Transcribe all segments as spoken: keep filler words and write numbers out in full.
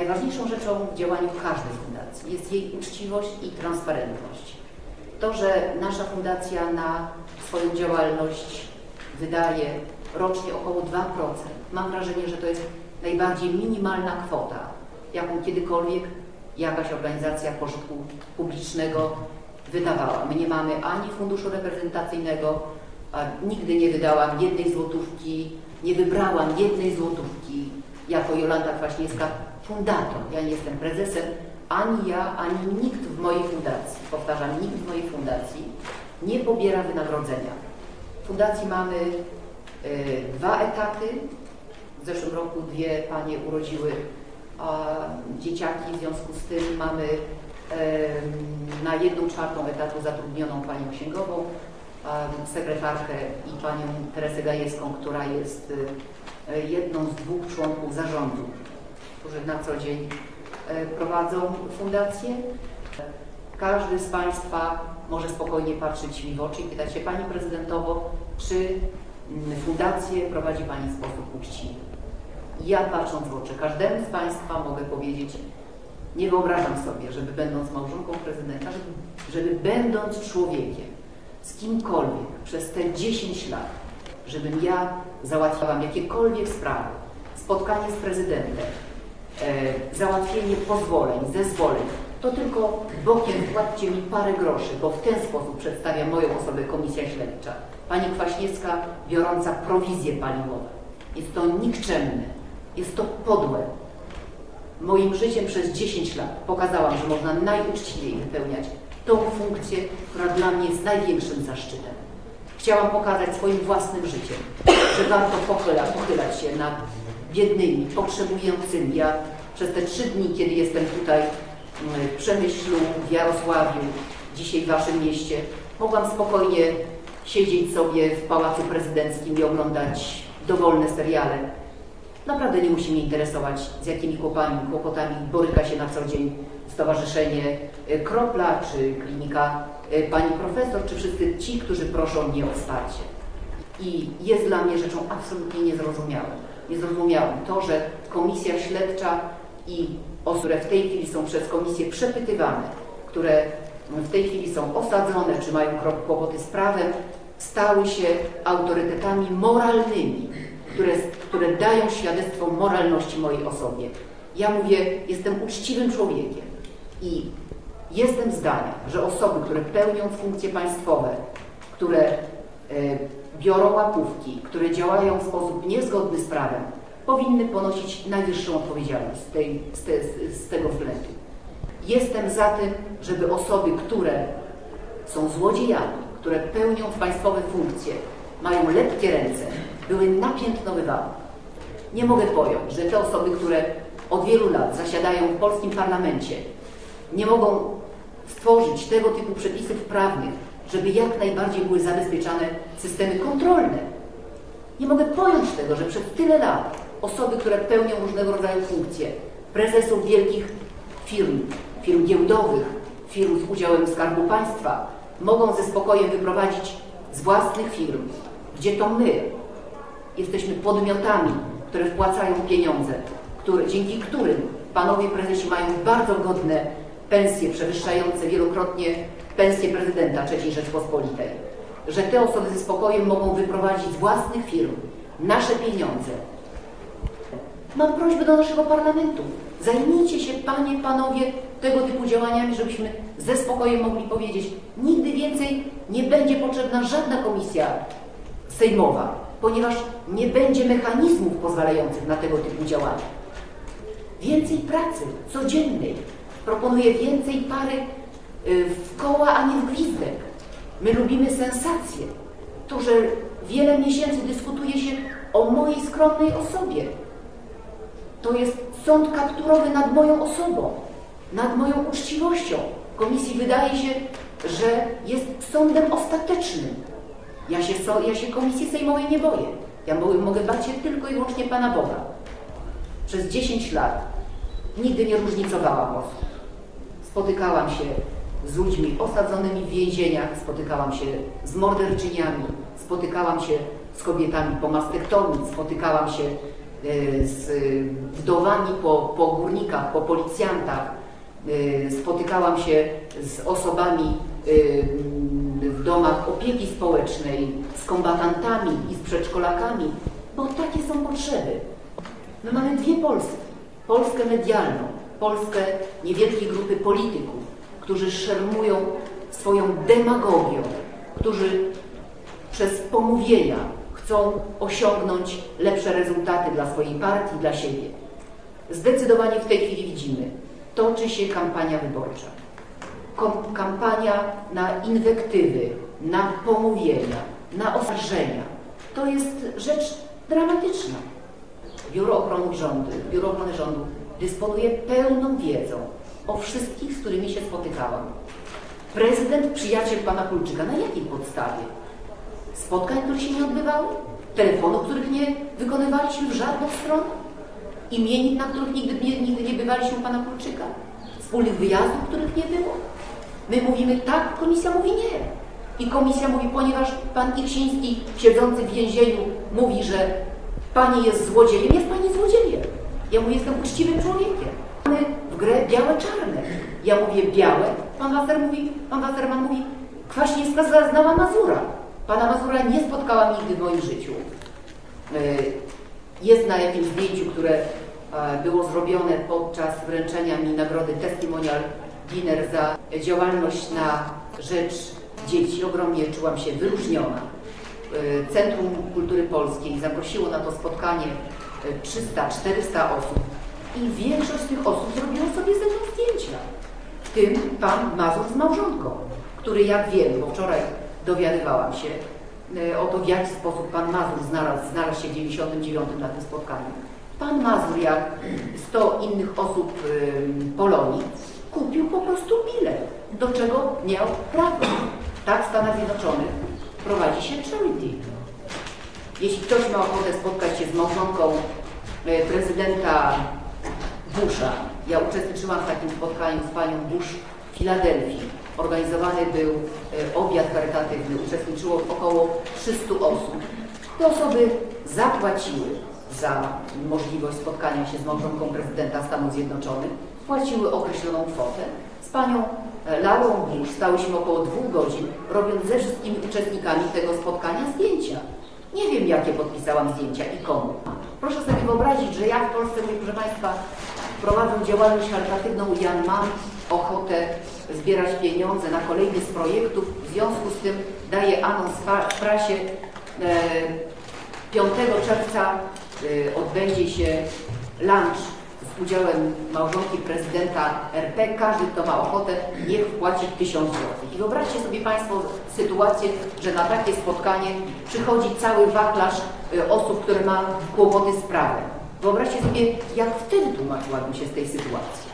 Najważniejszą rzeczą w działaniu każdej fundacji jest jej uczciwość i transparentność. To, że nasza fundacja na swoją działalność wydaje rocznie około dwa procent, mam wrażenie, że to jest najbardziej minimalna kwota, jaką kiedykolwiek jakaś organizacja pożytku publicznego wydawała. My nie mamy ani funduszu reprezentacyjnego, a nigdy nie wydałam jednej złotówki, nie wybrałam jednej złotówki jako Jolanta Kwaśniewska fundator. Ja nie jestem prezesem, ani ja, ani nikt w mojej fundacji, powtarzam, nikt w mojej fundacji nie pobiera wynagrodzenia. W fundacji mamy y, dwa etaty. W zeszłym roku dwie panie urodziły a, dzieciaki, w związku z tym mamy y, na jedną czwartą etatu zatrudnioną panią księgową, y, sekretarkę i panią Teresę Gajewską, która jest y, jedną z dwóch członków zarządu, którzy na co dzień y, prowadzą fundację. Każdy z Państwa może spokojnie patrzeć mi w oczy i pytać się: Pani Prezydentowo, czy fundację prowadzi Pani w sposób uczciwy? I ja, patrząc w oczy każdemu z Państwa, mogę powiedzieć: nie wyobrażam sobie, żeby będąc małżonką prezydenta, żeby, żeby będąc człowiekiem, z kimkolwiek przez te dziesięć lat, żebym ja załatwiałam jakiekolwiek sprawy, spotkanie z prezydentem, e, załatwienie pozwoleń, zezwoleń, to tylko bokiem płaccie mi parę groszy, bo w ten sposób przedstawia moją osobę komisja śledcza. Pani Kwaśniewska biorąca prowizje paliwowe. Jest to nikczemne, jest to podłe. Moim życiem przez dziesięć lat pokazałam, że można najuczciwiej wypełniać tą funkcję, która dla mnie jest największym zaszczytem. Chciałam pokazać swoim własnym życiem, że warto pochyla, pochylać się nad biednymi, potrzebującymi. Ja przez te trzy dni, kiedy jestem tutaj w Przemyślu, w Jarosławiu, dzisiaj w Waszym mieście, mogłam spokojnie siedzieć sobie w Pałacu Prezydenckim i oglądać dowolne seriale. Naprawdę nie musi mnie interesować, z jakimi kłopotami, kłopotami boryka się na co dzień Stowarzyszenie Kropla, czy klinika pani profesor, czy wszyscy ci, którzy proszą mnie o wsparcie. I jest dla mnie rzeczą absolutnie niezrozumiałą. Niezrozumiałą to, że komisja śledcza i osoby, które w tej chwili są przez komisję przepytywane, które w tej chwili są osadzone, czy mają kłopoty z prawem, stały się autorytetami moralnymi, które, które dają świadectwo moralności mojej osobie. Ja mówię, jestem uczciwym człowiekiem i jestem zdania, że osoby, które pełnią funkcje państwowe, które e, biorą łapówki, które działają w sposób niezgodny z prawem, powinny ponosić najwyższą odpowiedzialność z, tej, z, te, z tego względu. Jestem za tym, żeby osoby, które są złodziejami, które pełnią państwowe funkcje, mają lepkie ręce, były napiętnowywane. Nie mogę pojąć, że te osoby, które od wielu lat zasiadają w polskim parlamencie, nie mogą stworzyć tego typu przepisów prawnych, żeby jak najbardziej były zabezpieczane systemy kontrolne. Nie mogę pojąć tego, że przez tyle lat osoby, które pełnią różnego rodzaju funkcje, prezesów wielkich firm, firm giełdowych, firm z udziałem Skarbu Państwa, mogą ze spokojem wyprowadzić z własnych firm, gdzie to my jesteśmy podmiotami, które wpłacają pieniądze, które, dzięki którym panowie prezesi mają bardzo godne pensje, przewyższające wielokrotnie pensję prezydenta trzeciej Rzeczpospolitej. Że te osoby ze spokojem mogą wyprowadzić z własnych firm nasze pieniądze. Mam prośbę do naszego parlamentu. Zajmijcie się, panie, panowie, tego typu działaniami, żebyśmy ze spokojem mogli powiedzieć: nigdy więcej nie będzie potrzebna żadna komisja sejmowa, ponieważ nie będzie mechanizmów pozwalających na tego typu działania. Więcej pracy codziennej. Proponuję więcej pary w koła, a nie w gwizdek. My lubimy sensacje. To, że wiele miesięcy dyskutuje się o mojej skromnej osobie. To jest sąd kapturowy nad moją osobą, nad moją uczciwością. Komisji wydaje się, że jest sądem ostatecznym. Ja się, ja się Komisji Sejmowej nie boję. Ja mogę bać się tylko i wyłącznie Pana Boga. Przez dziesięć lat nigdy nie różnicowałam osób. Spotykałam się z ludźmi osadzonymi w więzieniach, spotykałam się z morderczyniami, spotykałam się z kobietami po mastektomii, spotykałam się z wdowami po, po górnikach, po policjantach, spotykałam się z osobami w domach opieki społecznej, z kombatantami i z przedszkolakami, bo takie są potrzeby. My mamy dwie Polski. Polskę medialną, Polskę niewielkiej grupy polityków, którzy szermują swoją demagogią, którzy przez pomówienia chcą osiągnąć lepsze rezultaty dla swojej partii, dla siebie. Zdecydowanie w tej chwili widzimy, toczy się kampania wyborcza. Kom- kampania na inwektywy, na pomówienia, na oskarżenia. To jest rzecz dramatyczna. Biuro Ochrony Rządu, Biuro Ochrony Rządu dysponuje pełną wiedzą o wszystkich, z którymi się spotykałam. Prezydent przyjaciel pana Kulczyka. Na jakiej podstawie? Spotkań, które się nie odbywały? Telefonów, których nie wykonywaliśmy w żadną stronę? Imienin, na których nigdy nie, nigdy nie bywaliśmy u pana Kulczyka? Wspólnych wyjazdów, których nie było? My mówimy tak, komisja mówi nie. I komisja mówi, ponieważ pan Iksiński, siedzący w więzieniu, mówi, że pani jest złodziejem, jest pani złodziejem. Ja mówię, jestem uczciwym człowiekiem. Mamy w grę białe-czarne. Ja mówię białe, pan Wasser mówi, pan Wasserman mówi, Kwaśniewska znała Mazura. Pana Mazura nie spotkałam nigdy w moim życiu. Jest na jakimś zdjęciu, które było zrobione podczas wręczenia mi nagrody Testimonial Dinner za działalność na rzecz dzieci. Ogromnie czułam się wyróżniona. Centrum Kultury Polskiej zaprosiło na to spotkanie trzysta czterysta osób i większość z tych osób zrobiło sobie ze mną zdjęcia. W tym pan Mazur z małżonką, który, jak wiem, bo wczoraj dowiadywałam się o to, w jaki sposób pan Mazur znalazł, znalazł się w dziewięćdziesiątym dziewiątym na tym spotkaniu. Pan Mazur, jak sto innych osób Polonii, kupił po prostu bilet, do czego miał prawo. Tak w Stanach Zjednoczonych prowadzi się charity. Jeśli ktoś ma ochotę spotkać się z małżonką prezydenta Busha, ja uczestniczyłam w takim spotkaniu z panią Bush w Filadelfii. Organizowany był obiad charytatywny, uczestniczyło około trzystu osób. Te osoby zapłaciły za możliwość spotkania się z małżonką prezydenta Stanów Zjednoczonych, płaciły określoną kwotę. Z panią Laurą Bush stałyśmy około dwóch godzin, robiąc ze wszystkimi uczestnikami tego spotkania zdjęcia. Nie wiem, jakie podpisałam zdjęcia i komu. Proszę sobie wyobrazić, że ja w Polsce, proszę Państwa, prowadzę działalność charytatywną i ja mam ochotę zbierać pieniądze na kolejny z projektów. W związku z tym daję anons w prasie. piątego czerwca odbędzie się lunch z udziałem małżonki prezydenta R P. Każdy, kto ma ochotę, niech wpłaci tysiąc złotych. I wyobraźcie sobie Państwo sytuację, że na takie spotkanie przychodzi cały wachlarz osób, które ma kłopoty z prawem. Wyobraźcie sobie, jak wtedy tłumaczyłabym się z tej sytuacji.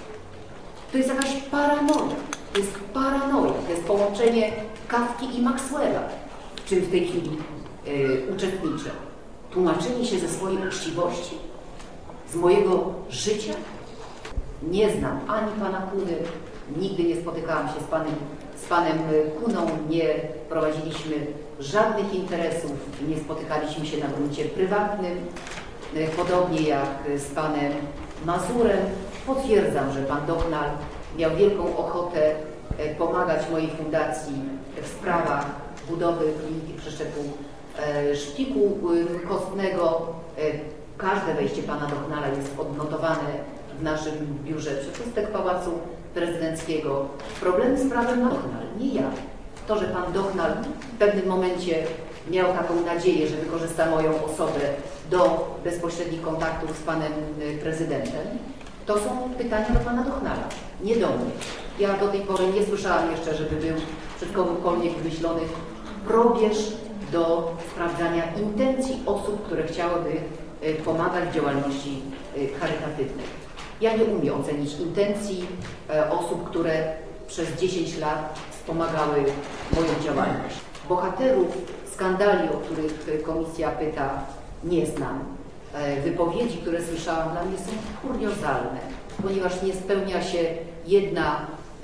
To jest jakaś paranoja. To jest paranoja. To jest połączenie Kafki i Maxwella, w czym w tej chwili yy, uczestniczę. Tłumaczenie się ze swojej uczciwości, z mojego życia. Nie znam ani pana Kuny, nigdy nie spotykałam się z panem, z panem Kuną, nie prowadziliśmy żadnych interesów, nie spotykaliśmy się na gruncie prywatnym. Podobnie jak z panem Mazurem. Potwierdzam, że pan Dochnal miał wielką ochotę pomagać mojej fundacji w sprawach budowy kliniki przeszczepu szpiku kostnego. Każde wejście pana Dochnala jest odnotowane w naszym biurze przepustek Pałacu Prezydenckiego. Problemy z prawem ma Dochnal, nie ja. To, że pan Dochnal w pewnym momencie miał taką nadzieję, że wykorzysta moją osobę do bezpośrednich kontaktów z panem prezydentem, to są pytania do pana Dochnala, nie do mnie. Ja do tej pory nie słyszałam jeszcze, żeby był przez kogokolwiek wymyślony probierz do sprawdzania intencji osób, które chciałyby pomagać w działalności charytatywnej. Ja nie umiem ocenić intencji osób, które przez dziesięć lat wspomagały moją działalność. Bohaterów skandali, o których komisja pyta, nie znam. Wypowiedzi, które słyszałam, dla mnie są kuriozalne, ponieważ nie spełnia się jedna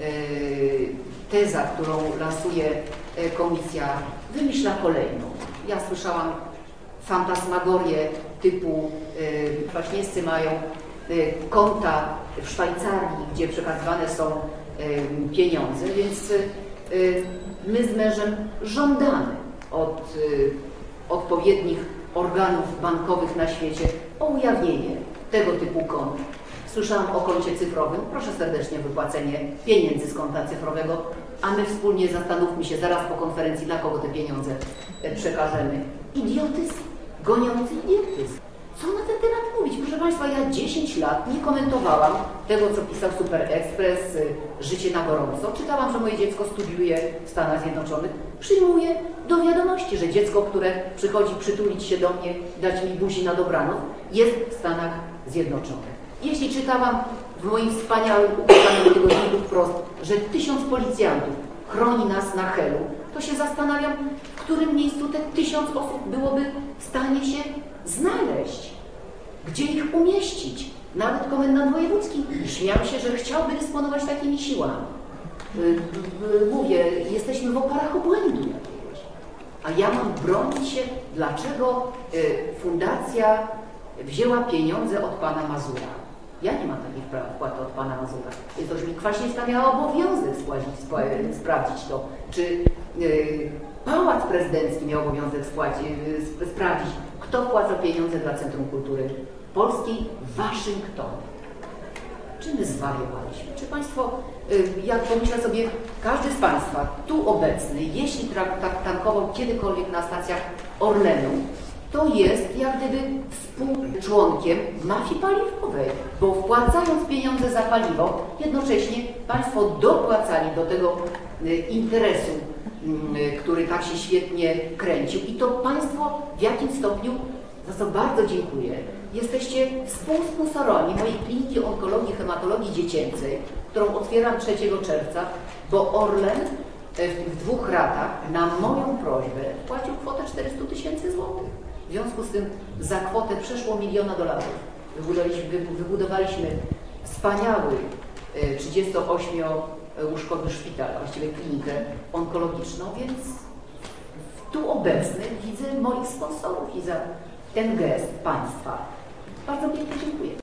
teza, którą lansuje komisja, wymyśla kolejną. Ja słyszałam fantasmagorię typu y, Kwaśniewscy mają y, konta w Szwajcarii, gdzie przekazywane są y, pieniądze, więc y, my z mężem żądamy od y, odpowiednich organów bankowych na świecie o ujawnienie tego typu kont. Słyszałam o koncie cyfrowym. Proszę serdecznie o wypłacenie pieniędzy z konta cyfrowego, a my wspólnie zastanówmy się zaraz po konferencji, dla kogo te pieniądze przekażemy. Idiotyzm, goniący idiotyzm. Co na ten temat mówić? Proszę Państwa, ja dziesięć lat nie komentowałam tego, co pisał Super Express, Życie na gorąco. Czytałam, że moje dziecko studiuje w Stanach Zjednoczonych. Przyjmuję do wiadomości, że dziecko, które przychodzi przytulić się do mnie, dać mi buzi na dobranoc, jest w Stanach Zjednoczonych. Jeśli czytałam w moim wspaniałym, ukochanym tygodniku Wprost, że tysiąc policjantów chroni nas na Helu, to się zastanawiam, w którym miejscu te tysiąc osób byłoby w stanie się znaleźć, gdzie ich umieścić. Nawet komendant wojewódzki śmiał się, że chciałby dysponować takimi siłami. Mówię, jesteśmy w oparach obłędu jakiegoś. A ja mam bronić się, dlaczego fundacja wzięła pieniądze od pana Mazura. Ja nie mam takich praw wpłaty od pana Mazura. Więc to, że mi Kwaśniewska miała obowiązek spłacić, sprawdzić to, czy yy, Pałac Prezydencki miał obowiązek spłacić, yy, sprawdzić, kto wpłaca pieniądze dla Centrum Kultury Polskiej w Waszyngtonie. Czy my zwariowaliśmy? Czy Państwo, yy, jak pomyślę sobie, każdy z Państwa tu obecny, jeśli tak tankował kiedykolwiek na stacjach Orlenu, to jest jak gdyby współczłonkiem mafii paliwowej, bo wpłacając pieniądze za paliwo, jednocześnie Państwo dopłacali do tego interesu, który tak się świetnie kręcił. I to Państwo w jakim stopniu, za co bardzo dziękuję, jesteście współsponsorami mojej kliniki onkologii, hematologii dziecięcej, którą otwieram trzeciego czerwca, bo Orlen w dwóch ratach na moją prośbę płacił kwotę czterysta tysięcy złotych. W związku z tym za kwotę przeszło miliona dolarów wybudowaliśmy, wybudowaliśmy wspaniały trzydziestoośmiołóżkowy szpital, właściwie klinikę onkologiczną, więc tu obecny widzę moich sponsorów i za ten gest Państwa bardzo pięknie dziękuję.